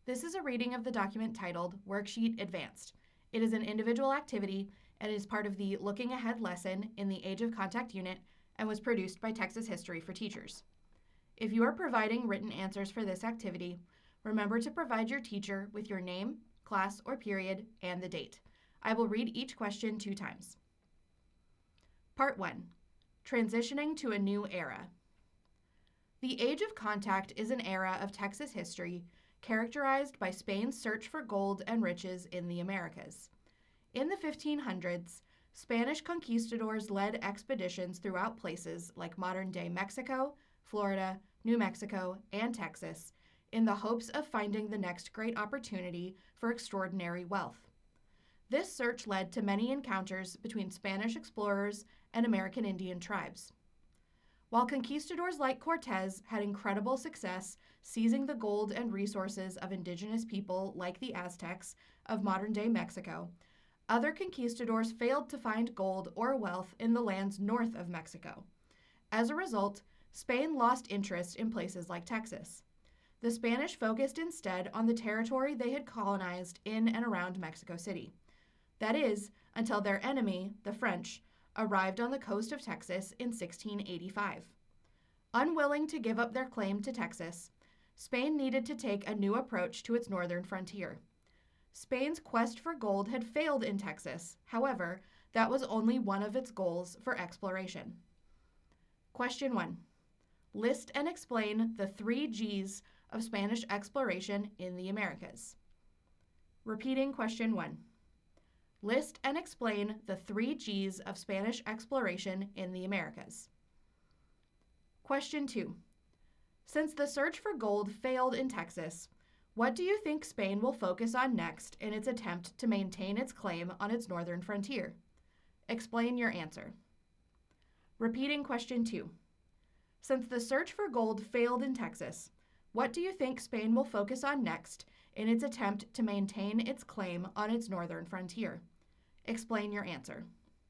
This is a reading of the document titled Worksheet Advanced. It is an individual activity and is part of the Looking Ahead lesson in the Age of Contact unit and was produced by Texas History for Teachers. If you are providing written answers for this activity, remember to provide your teacher with your name, class or period, and the date. I will read each question 2 times. Part 1. Transitioning to a new era. The Age of Contact is an era of Texas history characterized by Spain's search for gold and riches in the Americas. In the 1500s, Spanish conquistadors led expeditions throughout places like modern-day Mexico, Florida, New Mexico, and Texas in the hopes of finding the next great opportunity for extraordinary wealth. This search led to many encounters between Spanish explorers and American Indian tribes. While conquistadors like Cortez had incredible success seizing the gold and resources of indigenous people like the Aztecs of modern-day Mexico, other conquistadors failed to find gold or wealth in the lands north of Mexico. As a result, Spain lost interest in places like Texas. The Spanish focused instead on the territory they had colonized in and around Mexico City. That is, until their enemy, the French, arrived on the coast of Texas in 1685. Unwilling to give up their claim to Texas, Spain needed to take a new approach to its northern frontier. Spain's quest for gold had failed in Texas. However, that was only one of its goals for exploration. Question 1. List and explain the 3 G's of Spanish exploration in the Americas. Repeating question 1. List and explain the 3 G's of Spanish exploration in the Americas. Question 2. Since the search for gold failed in Texas, what do you think Spain will focus on next in its attempt to maintain its claim on its northern frontier? Explain your answer. Repeating question 2. Since the search for gold failed in Texas, what do you think Spain will focus on next in its attempt to maintain its claim on its northern frontier? Explain your answer.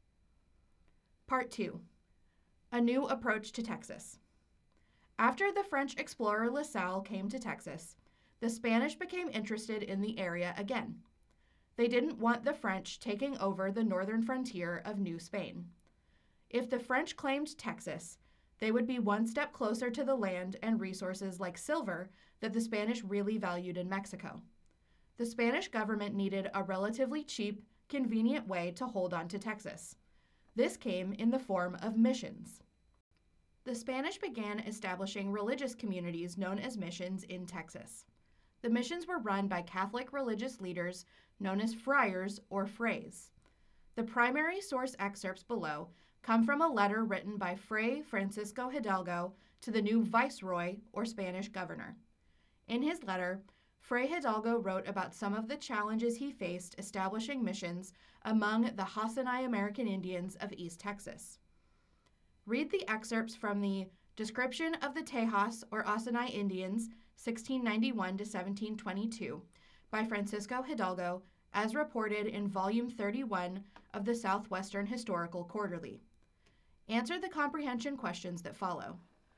Part 2. A new approach to Texas. After the French explorer La Salle came to Texas, the Spanish became interested in the area again. They didn't want the French taking over the northern frontier of New Spain. If the French claimed Texas, they would be one step closer to the land and resources like silver that the Spanish really valued in Mexico. The Spanish government needed a relatively cheap, convenient way to hold on to Texas. This came in the form of missions. The Spanish began establishing religious communities known as missions in Texas. The missions were run by Catholic religious leaders known as friars or frays. The primary source excerpts below come from a letter written by Fray Francisco Hidalgo to the new viceroy or Spanish governor. In his letter, Fray Hidalgo wrote about some of the challenges he faced establishing missions among the Hasinai American Indians of East Texas. Read the excerpts from the Description of the Tejas or Hasinai Indians, 1691 to 1722, by Francisco Hidalgo, as reported in Volume 31 of the Southwestern Historical Quarterly. Answer the comprehension questions that follow.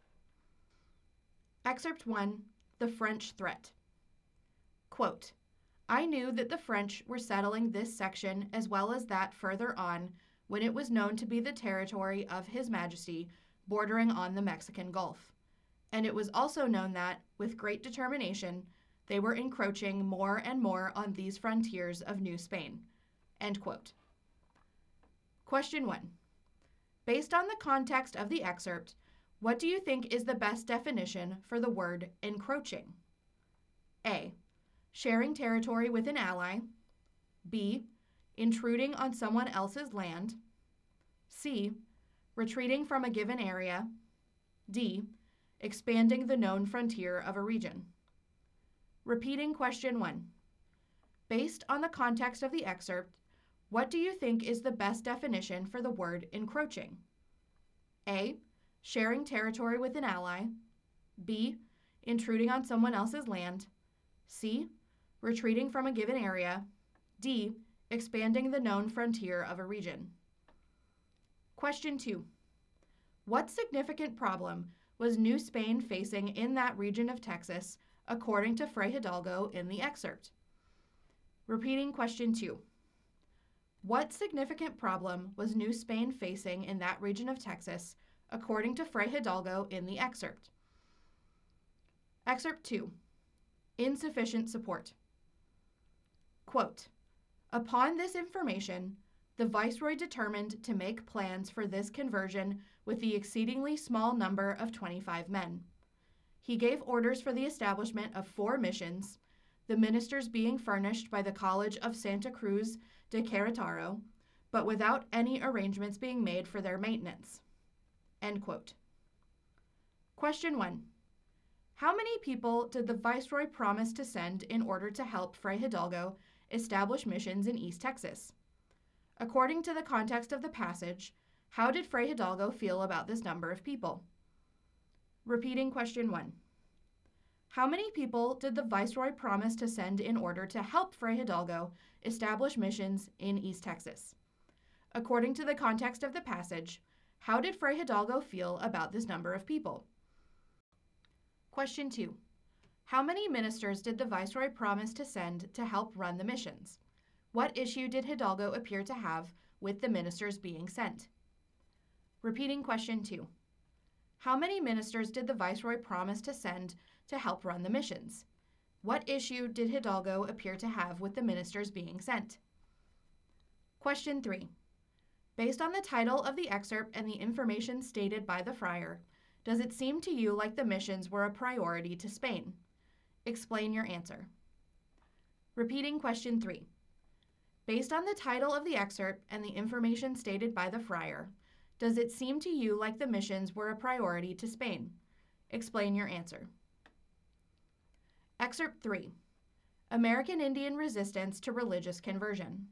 Excerpt 1, The French Threat. Quote, I knew that the French were settling this section as well as that further on when it was known to be the territory of His Majesty bordering on the Mexican Gulf. And it was also known that, with great determination, they were encroaching more and more on these frontiers of New Spain. End quote. Question 1. Based on the context of the excerpt, what do you think is the best definition for the word encroaching? A. Sharing territory with an ally. B. Intruding on someone else's land. C. Retreating from a given area. D. Expanding the known frontier of a region. Repeating question 1. Based on the context of the excerpt, what do you think is the best definition for the word encroaching? A. Sharing territory with an ally. B. Intruding on someone else's land. C. Retreating from a given area. D. Expanding the known frontier of a region. Question 2. What significant problem was New Spain facing in that region of Texas according to Fray Hidalgo in the excerpt. Repeating question 2. What significant problem was New Spain facing in that region of Texas, according to Fray Hidalgo in the excerpt? Excerpt 2. Insufficient support. Quote, upon this information, the Viceroy determined to make plans for this conversion with the exceedingly small number of 25 men. He gave orders for the establishment of 4 missions, the ministers being furnished by the College of Santa Cruz de Querétaro, but without any arrangements being made for their maintenance. End quote. Question 1. How many people did the Viceroy promise to send in order to help Fray Hidalgo establish missions in East Texas? According to the context of the passage, how did Fray Hidalgo feel about this number of people? Repeating question 1. How many people did the Viceroy promise to send in order to help Fray Hidalgo establish missions in East Texas? According to the context of the passage, how did Fray Hidalgo feel about this number of people? Question 2. How many ministers did the Viceroy promise to send to help run the missions? What issue did Hidalgo appear to have with the ministers being sent? Repeating question 2. How many ministers did the Viceroy promise to send to help run the missions? What issue did Hidalgo appear to have with the ministers being sent? Question 3. Based on the title of the excerpt and the information stated by the friar, does it seem to you like the missions were a priority to Spain? Explain your answer. Repeating question 3. Based on the title of the excerpt and the information stated by the friar, does it seem to you like the missions were a priority to Spain? Explain your answer. Excerpt 3. American Indian Resistance to Religious Conversion.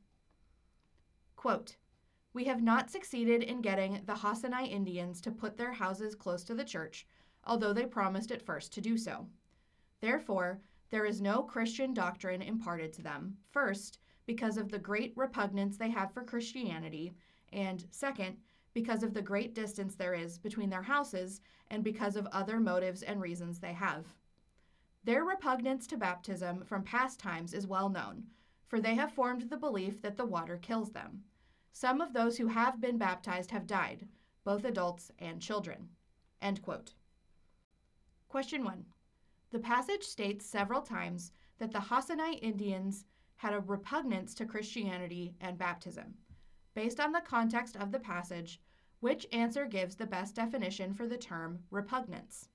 Quote, we have not succeeded in getting the Hasinai Indians to put their houses close to the church, although they promised at first to do so. Therefore, there is no Christian doctrine imparted to them, first, because of the great repugnance they have for Christianity, and second, because of the great distance there is between their houses and because of other motives and reasons they have. Their repugnance to baptism from past times is well known, for they have formed the belief that the water kills them. Some of those who have been baptized have died, both adults and children. End quote. Question 1. The passage states several times that the Hasinai Indians had a repugnance to Christianity and baptism. Based on the context of the passage, which answer gives the best definition for the term repugnance?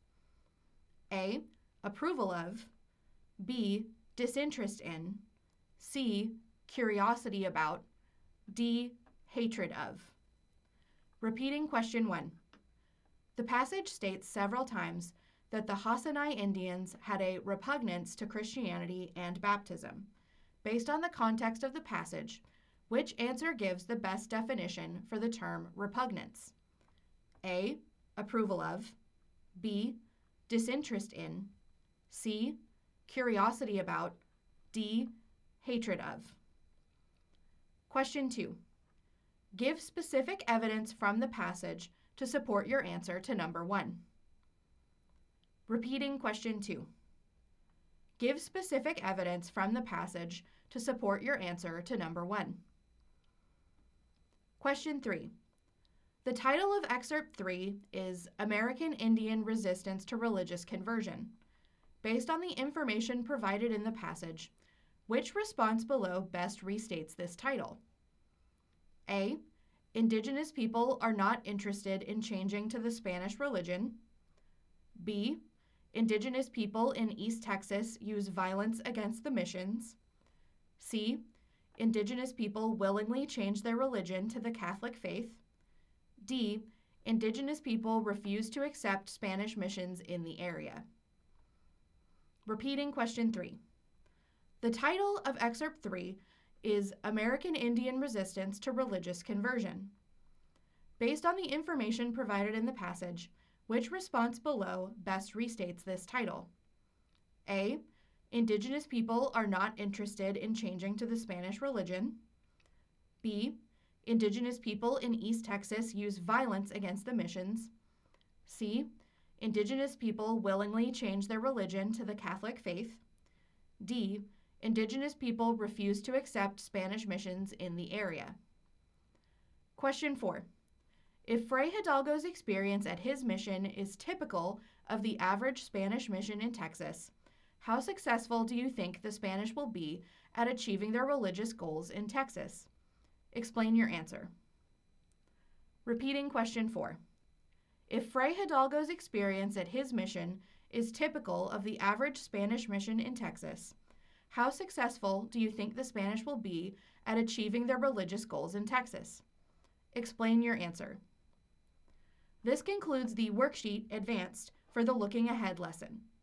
A. Approval of. B. Disinterest in. C. Curiosity about. D. Hatred of. Repeating question 1. The passage states several times that the Hasinai Indians had a repugnance to Christianity and baptism. Based on the context of the passage, which answer gives the best definition for the term repugnance? A. Approval of. B. Disinterest in. C. Curiosity about. D. Hatred of. Question 2. Give specific evidence from the passage to support your answer to number 1. Repeating question 2. Give specific evidence from the passage to support your answer to number 1. Question 3. The title of Excerpt 3 is American Indian Resistance to Religious Conversion. Based on the information provided in the passage, which response below best restates this title? A. Indigenous people are not interested in changing to the Spanish religion. B. Indigenous people in East Texas use violence against the missions. C. Indigenous people willingly change their religion to the Catholic faith. D. Indigenous people refuse to accept Spanish missions in the area. Repeating question 3. The title of Excerpt 3 is American Indian Resistance to Religious Conversion. Based on the information provided in the passage, which response below best restates this title? A. Indigenous people are not interested in changing to the Spanish religion. B. Indigenous people in East Texas use violence against the missions. C. Indigenous people willingly change their religion to the Catholic faith. D. Indigenous people refuse to accept Spanish missions in the area. Question 4. If Fray Hidalgo's experience at his mission is typical of the average Spanish mission in Texas, how successful do you think the Spanish will be at achieving their religious goals in Texas? Explain your answer. Repeating question 4. If Fray Hidalgo's experience at his mission is typical of the average Spanish mission in Texas, how successful do you think the Spanish will be at achieving their religious goals in Texas? Explain your answer. This concludes the worksheet Advanced for the Looking Ahead lesson.